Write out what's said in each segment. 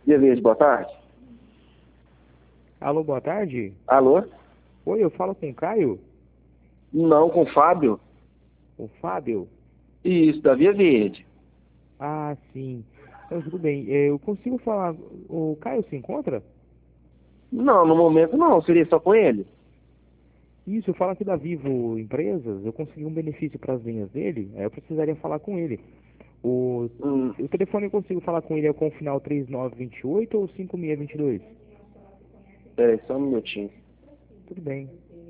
Via Verde, boa tarde. Alô, boa tarde. Alô? Oi, eu falo com o Caio? Não, com o Fábio? O Fábio? Isso, da Via Verde. Ah, sim. Então, tudo bem. Eu consigo falar. O Caio se encontra? Não, no momento não, seria só com ele. Isso, eu falo aqui da Vivo Empresas. Eu consegui um benefício para as linhas dele. Aí eu precisaria falar com ele. O, Hum, o telefone eu consigo falar com ele é com o final 3928 ou 5622? Peraí, só um minutinho. Tudo bem.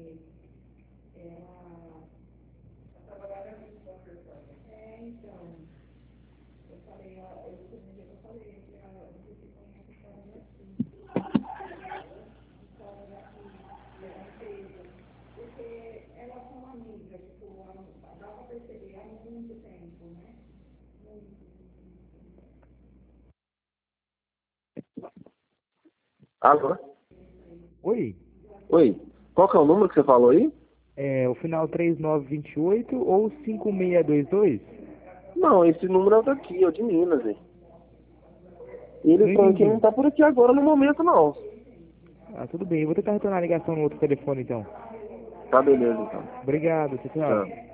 Alô? Oi, Oi, qual que é o número que você falou aí? é o final 3928 ou 5622? Não, esse número é o daqui, é o de Minas, hein? Ele Não falou que não entendi. tá por aqui agora no momento, não. Ah, tudo bem. Eu vou tentar retornar a ligação no outro telefone então. Tá beleza, então. Obrigado, tchau, Tchau. tchau.